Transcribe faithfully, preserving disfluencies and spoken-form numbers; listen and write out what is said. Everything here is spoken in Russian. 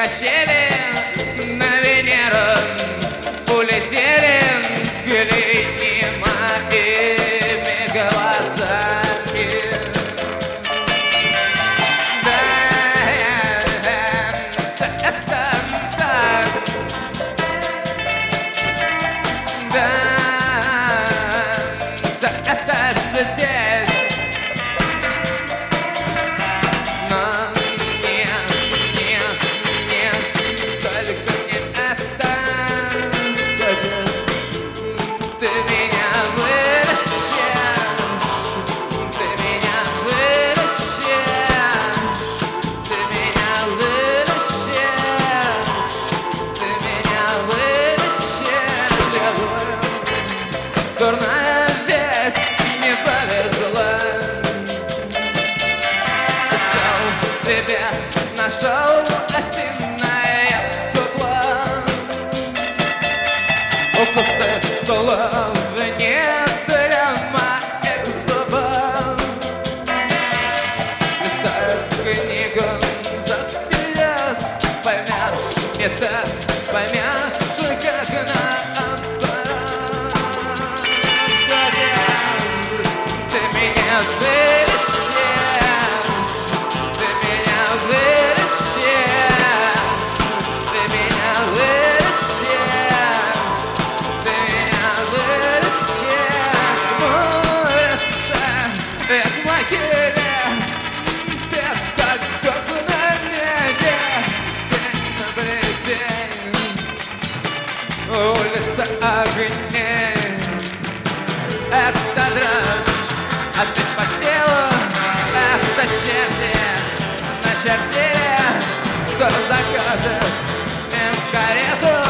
качели на Венеру улетели, глядни моими глазами. Да, это так. Да, это здесь. Но нет, нет, нет, только не это. Ты меня выручишь, ты меня выручишь, ты меня выручишь, ты меня выручишь. Дурная весть не повезла. Тебе нашел осиное кукло. Укусы слов не для моих зубов. Листай книгу заперед, поймешь метод, поймешь, как наоборот. Ты меня вылечишь, ты меня вылечишь, ты меня вылечишь, ты меня вылечишь. Улица, это могиле, без такого на небе, день наблюдений. Улица огней, это дрожь, опять по телу, это черти, на черте, кто закажет им карету.